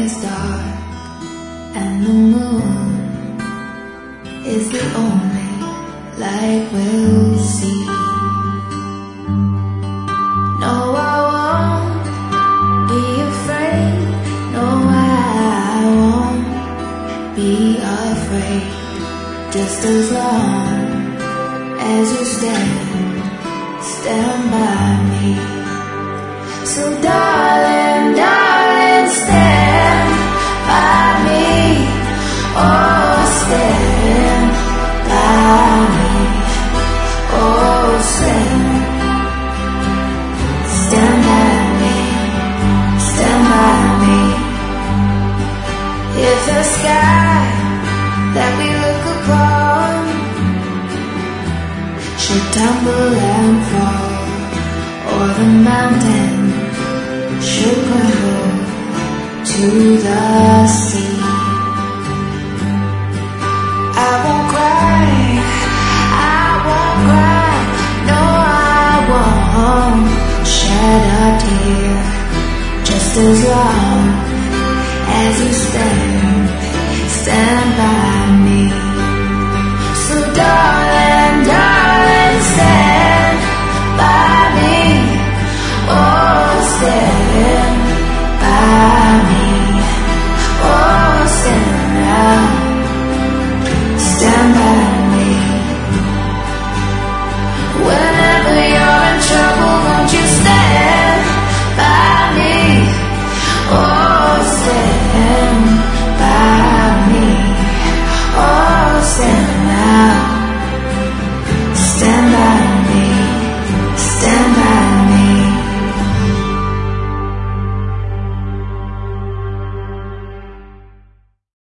is dark and the moon is the only light we'll see. No, I won't be afraid. No, I won't be afraid. Just as long as you stand by me. So darling, darling, stand by me. Oh, stand by me. Oh, stand by me. Stand by me. If the sky that we look upon should tumble and fall, or the mountain should crumble to the sea, I won't cry, I won't cry. No, I won't shed a tear. Just as long as you stand by me. So darling,